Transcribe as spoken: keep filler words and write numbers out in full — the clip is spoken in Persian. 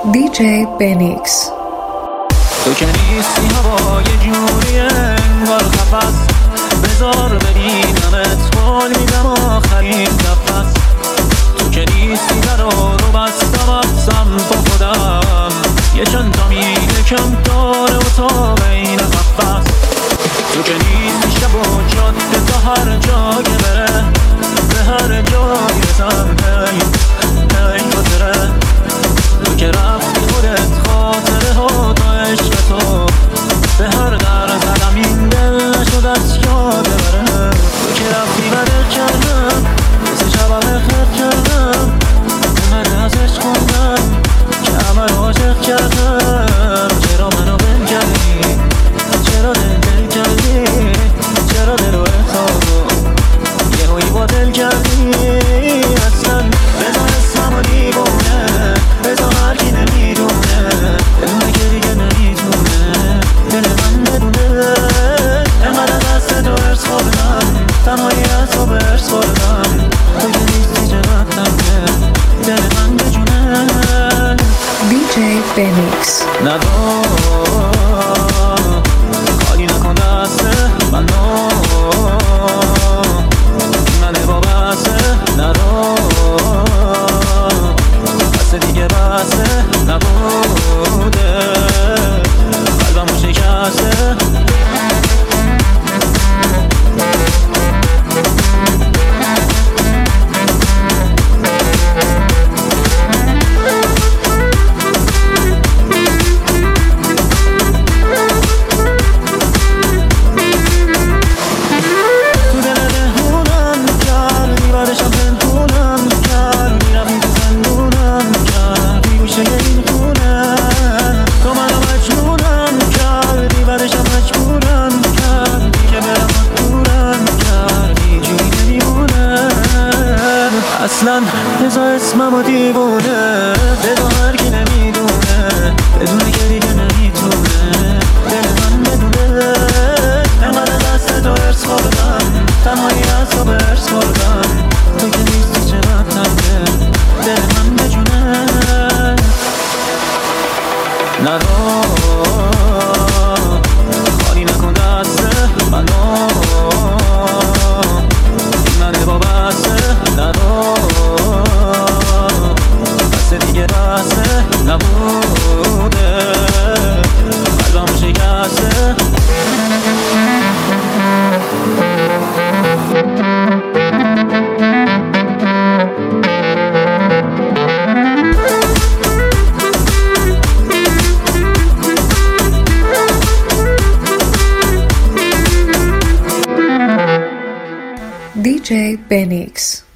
دیجی بنیکس. تو که نیستی هوا یه جوری انگار قفس، بذار ببینمت قول میدم آخرین نفس. تو که نیستی در رو بستم از سمت خودم، یه چند تا میله کم داره و تا بین قفس. تو که نیستی شب و جاده تا هر جا که بره، به هر جایی رسم هی هی خاطره. تو که رفتی خودت خاطره ها تا عشق تو، به هر در زدم این دل نشد از یاد بره. تو که رفتی و دل کردم واسه شبم خرد کردم، اومده از عشق خوندم که همه رو عاشق کردم. چرا منو بل کردی؟ چرا دل دل کردی؟ چرا دل و احساسو یه هایی با دل کردی؟ اصلا بذار اسمم و دیوونه، بذار هر کی نمیدونه، بدونه که دیگه نمیتونه دل من بدونه. انقدر دست تو ارس خوردم، تنهایی از تو به ارس خوردم. تو که نیستی چقدرم که دل من بجونه. دیجی بنیکس. ندار خالی نکن دست منو، منه با بسه نرو، بسه دیگه بسه نبوده، قلبمو شکسته. اصلا بذار اسمم و دیوونه، بذار هر کی نمیدونه، بدونه که دیگه نمیتونه دل من بدونه. انقدر دست تو ارس خوردم، تنهایی از تو به ارس خوردم. تو که نیستی چقدرم که دل من بجونه. نرو خالی نکن دست منو، منه با بسه نرو، بسه دیگه بسه نبوده، قلبمو شکسته. دیجی بنیکس.